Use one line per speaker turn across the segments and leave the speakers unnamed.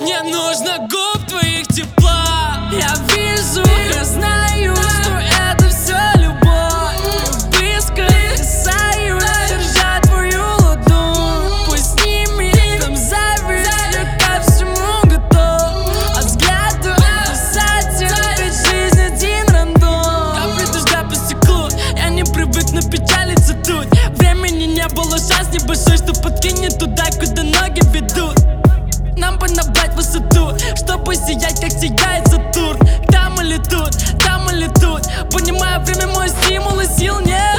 Мне нужно губ твоих тепла.
Я вижу, я знаю, что это все любовь. Близко касаюсь, держа твою ладонь. Пусть снимет там зависть, я ко всему готов. От взгляда касатель, ведь жизнь один рандом. Капли дождя по стеклу, я не привык, но печалиться тут. Времени не было, шанс небольшой, что подкинет туда, куда ноги ведут. Нам бы набрать высоту, чтобы сиять, как сияет Сатурн. Там или тут, там или тут. Понимаю, время мой стимул и сил нет.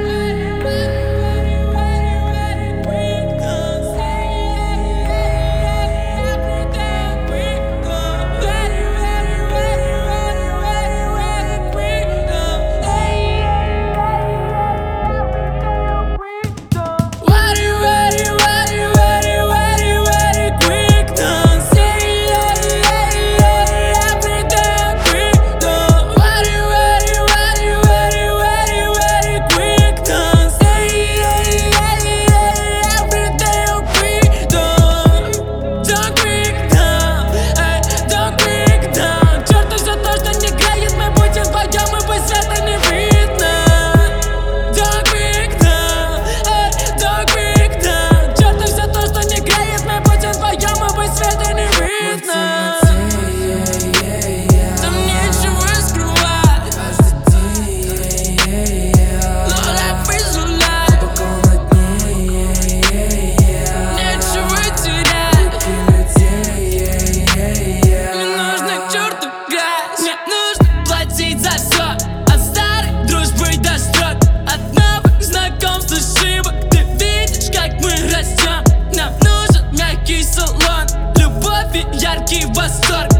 За все, от старой дружбы до строк, от новых знакомств ошибок. Ты видишь, как мы растем. Нам нужен мягкий салон, любовь и яркий восторг.